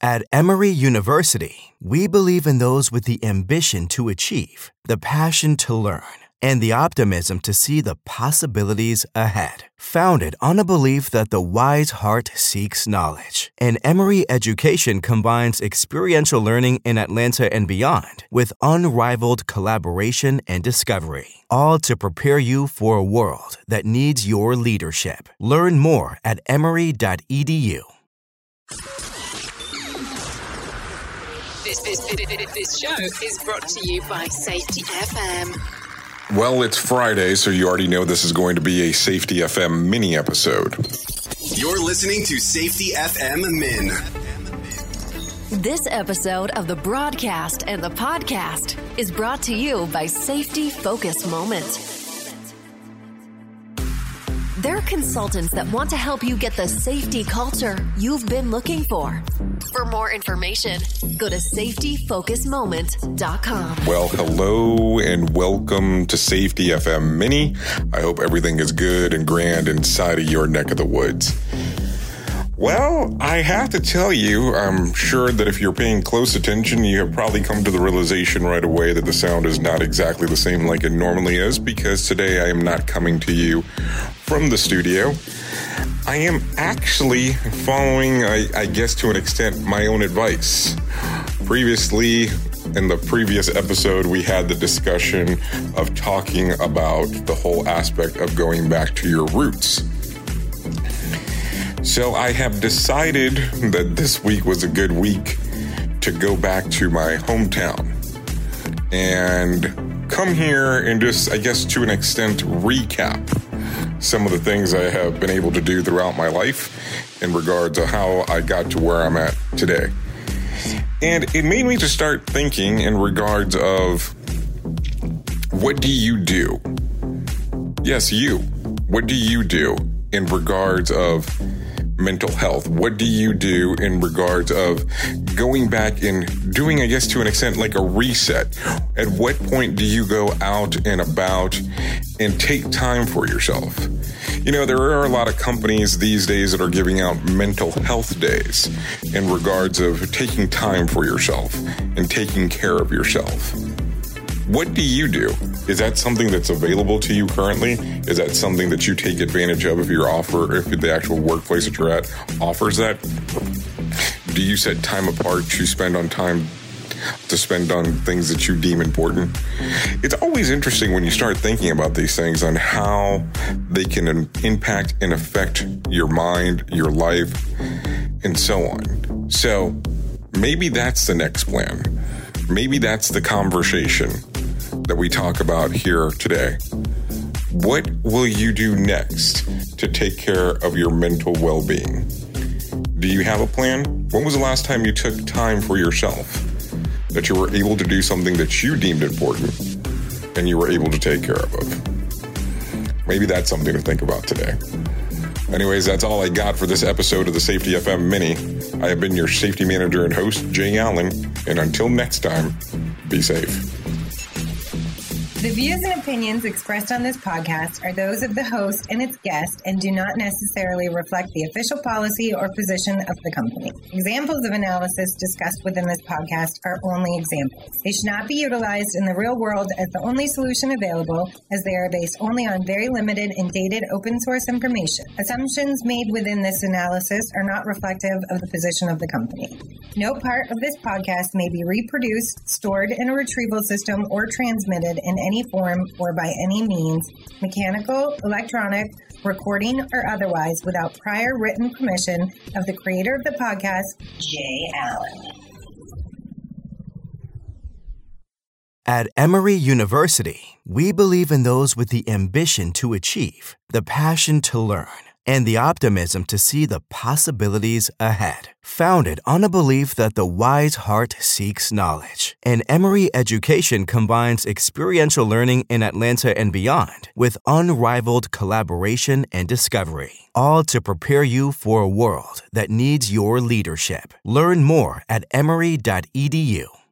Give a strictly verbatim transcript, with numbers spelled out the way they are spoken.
At Emory University, we believe in those with the ambition to achieve, the passion to learn, and the optimism to see the possibilities ahead. Founded on a belief that the wise heart seeks knowledge, and Emory education combines experiential learning in Atlanta and beyond with unrivaled collaboration and discovery, all to prepare you for a world that needs your leadership. Learn more at emory dot e d u. This, this, this, this show is brought to you by Safety F M. Well, it's Friday, so you already know this is going to be a Safety F M mini episode. You're listening to Safety F M Min. This episode of the broadcast and the podcast is brought to you by Safety Focus Moment. They're consultants that want to help you get the safety culture you've been looking for. For more information, go to safety focus moment dot com. Well, hello and welcome to Safety F M Mini. I hope everything is good and grand inside of your neck of the woods. Well, I have to tell you, I'm sure that if you're paying close attention, you have probably come to the realization right away that the sound is not exactly the same like it normally is, because today I am not coming to you from the studio. I am actually following, I, I guess to an extent, my own advice. Previously, in the previous episode, we had the discussion of talking about the whole aspect of going back to your roots. So I have decided that this week was a good week to go back to my hometown and come here and just, I guess to an extent, recap some of the things I have been able to do throughout my life in regards to how I got to where I'm at today. And it made me to start thinking in regards of, what do you do? Yes, you. What do you do in regards of mental health? What do you do in regards of going back and doing, I guess, to an extent, like a reset? At what point do you go out and about and take time for yourself? You know, there are a lot of companies these days that are giving out mental health days in regards of taking time for yourself and taking care of yourself. What do you do? Is that something that's available to you currently? Is that something that you take advantage of if your offer, if the actual workplace that you're at offers that? Do you set time apart to spend on time, to spend on things that you deem important? It's always interesting when you start thinking about these things on how they can impact and affect your mind, your life, and so on. So maybe that's the next plan. Maybe that's the conversation that we talk about here today. What will you do next to take care of your mental well-being? Do you have a plan? When was the last time you took time for yourself? That you were able to do something that you deemed important and you were able to take care of? Maybe that's something to think about today. Anyways, that's all I got for this episode of the Safety F M Mini. I have been your safety manager and host, Jay Allen, and until next time, be safe. The views and opinions expressed on this podcast are those of the host and its guest and do not necessarily reflect the official policy or position of the company. Examples of analysis discussed within this podcast are only examples. They should not be utilized in the real world as the only solution available, as they are based only on very limited and dated open source information. Assumptions made within this analysis are not reflective of the position of the company. No part of this podcast may be reproduced, stored in a retrieval system, or transmitted in any form or by any means, mechanical, electronic, recording, or otherwise, without prior written permission of the creator of the podcast, Jay Allen. At Emory University, we believe in those with the ambition to achieve, the passion to learn, and the optimism to see the possibilities ahead. Founded on a belief that the wise heart seeks knowledge, and Emory education combines experiential learning in Atlanta and beyond with unrivaled collaboration and discovery, all to prepare you for a world that needs your leadership. Learn more at emory dot e d u.